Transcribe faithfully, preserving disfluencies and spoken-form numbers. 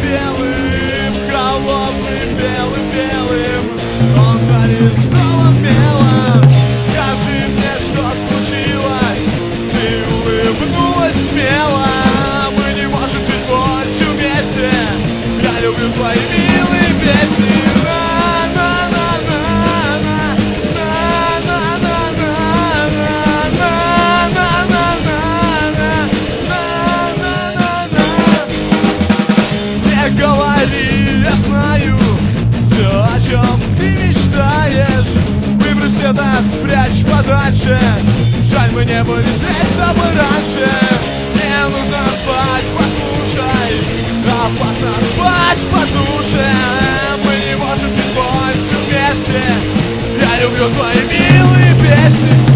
белым, холодным, белым, белым. Он горит снова белым. Скажи мне, что случилось? Ты улыбнулась смело. Мы не можем жить больше вместе. Я люблю твои милые песни. Я знаю все, о чем ты мечтаешь. Выбрось это, спрячь подальше. Жаль, мы не были здесь с тобой раньше. Мне нужно спать, послушай. Опасно спать по душе. Мы не можем жить больше вместе. Я люблю твои милые песни.